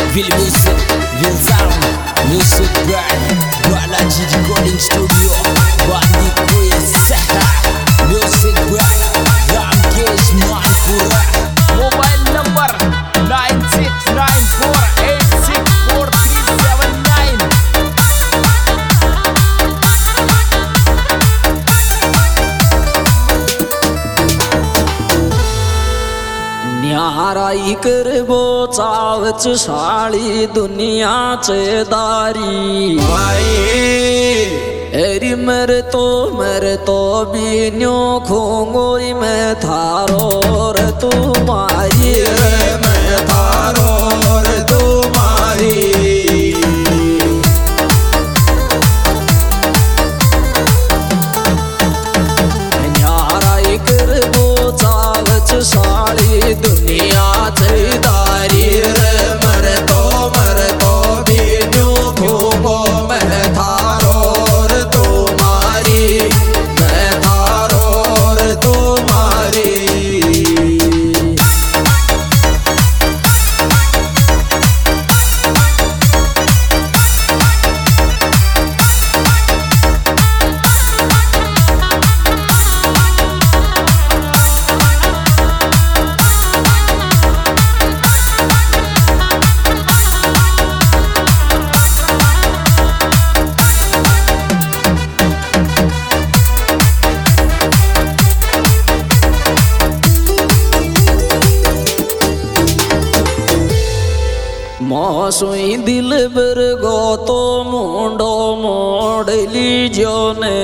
Will Music, Will Sound, Music Brand, Balaji Recording Studio, Bandi Quiz, Music Brand, Ramkesh Mankura. Mobile number 9694864379. न्याराई करबो चावच शाळी दुनियाचे दारी एरी मर तो बिन्यो खोंगोई में थारो रे तुम्हारी मैं थारो रे तुम्हारी न्याराई करबो चावच शाळी दुनिया चे दारी रे मर तो बिनु खोगो मैं थारो रे तुम्हारी मैं थारो रे तुम्हारी मोसुई दिल बर गो तो मुंडो मोड़ लीजो ने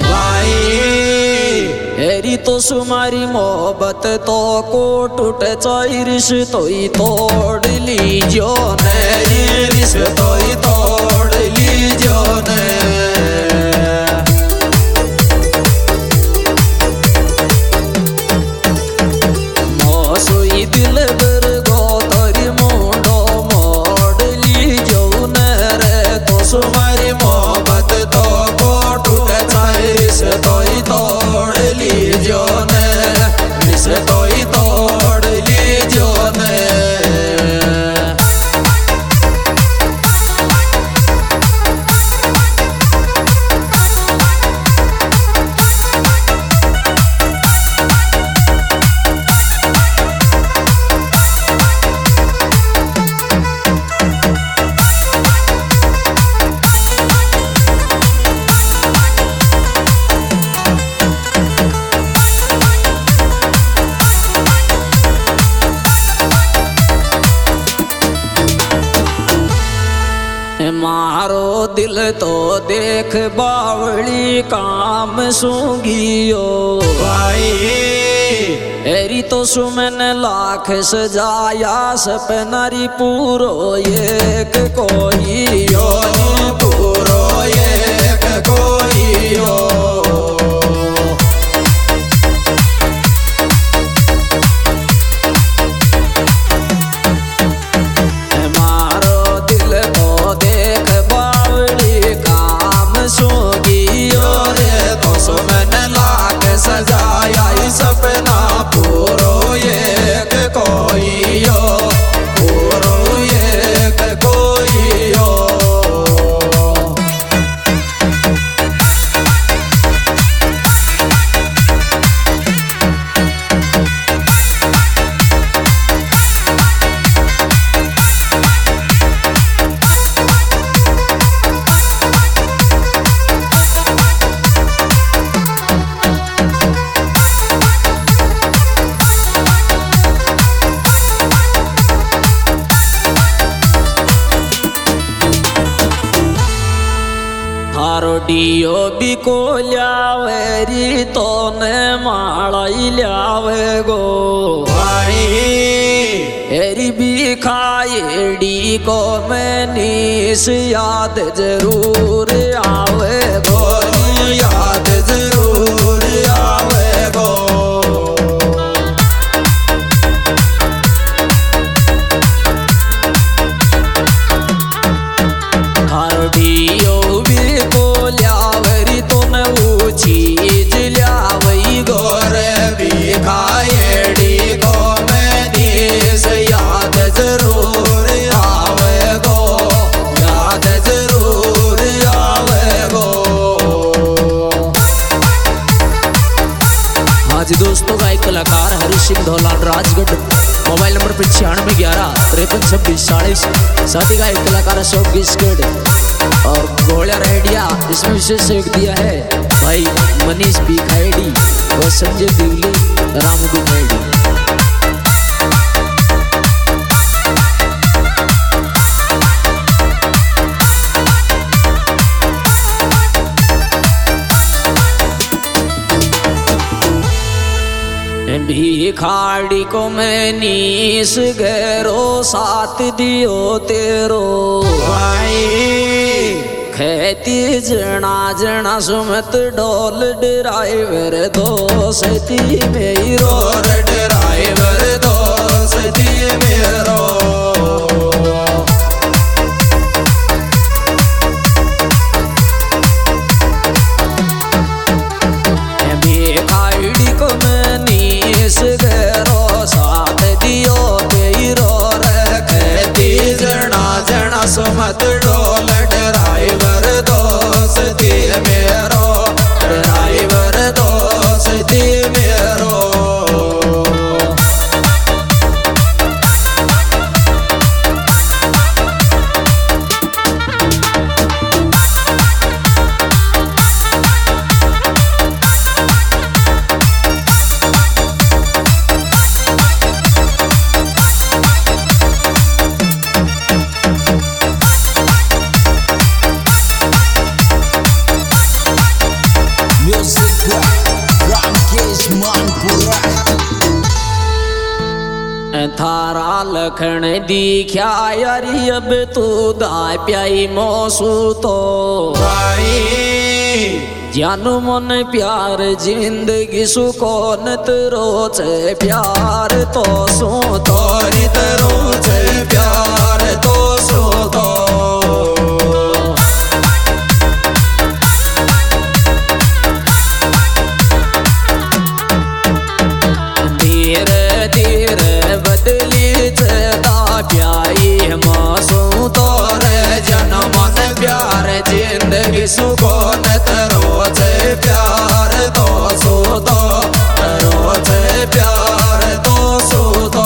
हेरी तो सुमारी मोहब्बत तो को टूट चाइरिश तो ही तोड़ लीजो ने रिस तो ही तोड़ लीजो ने मोसुई दिल बर गो तोरी मुंडो सुमारी मोहब्बत तो को टूट चाइरिस तो ही तोड़ लीजो ने रिस तो ही तोड़ लीजो ने मारो दिल तो देख बावली काम सूंगियो भाई एरी तो सुमन लाख सजाया सपनारी पूरो एक कोई यो पूरो एक कोई यो सजाया सपना पूरो एक कोई यो पूरो एक कोई यो थारो डियो भी को ल्यावेरी तो ने मालाई ल्यावे गो भाई एरी भी खाएडी को मैं नीस याद जरूर आवे गो याद जरूर आवे गो थारो डियो भी को ल्यावेरी तो ने वो चीज ल्यावई गो रे भी खाएडी को मैं नीस याद जरूर आवे 96 साथी का एक कलाकार अशोक गिस्कड और गोलिया रेडिया। इसमें विशेष सहयोग दिया है भाई मनीष पी खाएडी और संजय दिवली रामू खाएडी। भिखाड़ी को मैं नीस गहरो साथ दियो तेरो भाई खेती जना जना सुमत डोल ड्राइवर दोस्ती मेरो ड्राइवर दोस्ती मेरो भिखाड़ी को मैं नीस गहरो साथ दियो तेरो खेती जना जना सुमत डोल ड्राइवर दोस्ती मेरो ड्राइवर दोस्ती मेरो। थारा लखन दिख्या यारी अब तू दाय प्याई मौसू तो भाई जानू मन प्यार जिंदगी सुकून रोच प्यार तो सो तोरी रोच प्यार तो सो तो धीरे धीरे बदली चेता प्याई मौसू तोर जन्म प्यार जिंदगी सुकून रोज प्यार तो सो तो रोज प्यार तो सो तो।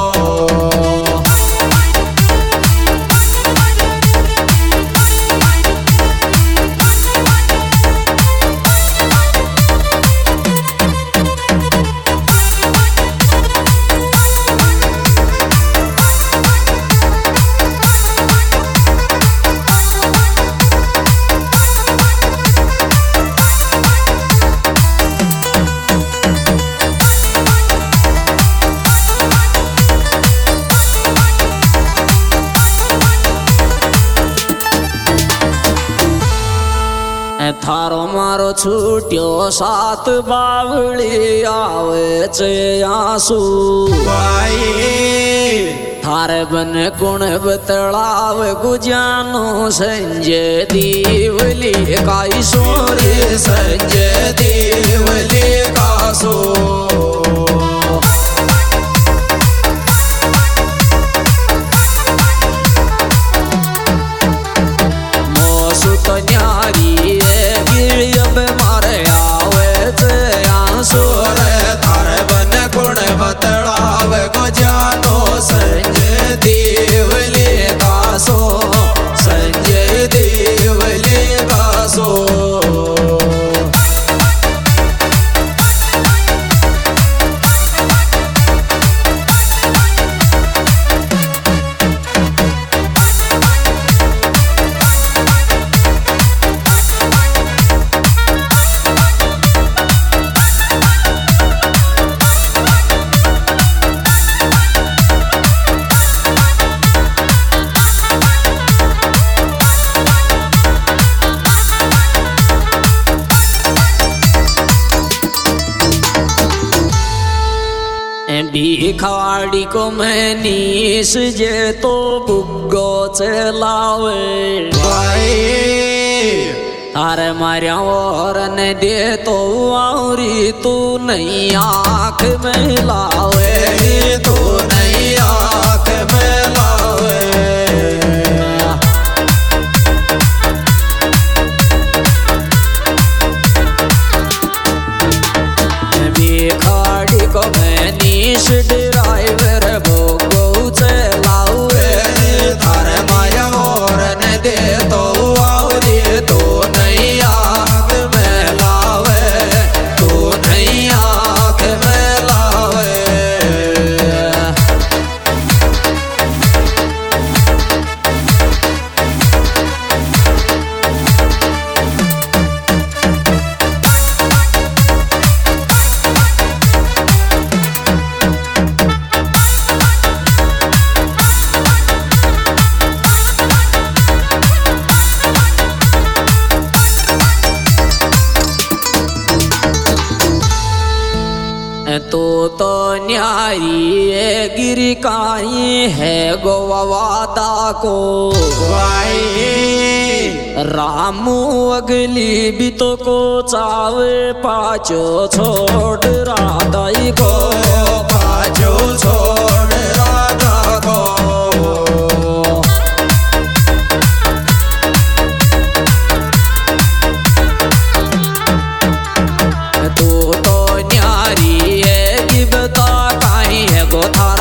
थारो मारो छूट्यो सात बावली आवे चे आंसू भाई थारे बन गुण बतलाव गुजानो संजय दीवली काई सोरे संजय दीवली का सो मौसू तो न्यारी अब मारे आवे चे आंसू थारे बन गुण बतलाव को जानो संजय दीवली का सो संजय दीवली का सो। भिखाड़ी को मैं नीस जे तो बुग्गो चलावे भाई थारे मारिया और ने दे तो आउरी तू नहीं आँख में लावे तू नहीं आँख में लावे भिखाड़ी को मैं नीस ड्राइवर भोगो न्यारी गिरी काई है गोवादा को रामू अगली भी तो को चावे पाचो छोड़ राधाई को पाचो छोड़ राधा को तू तो न्यारी है कि बता काई है गो थारा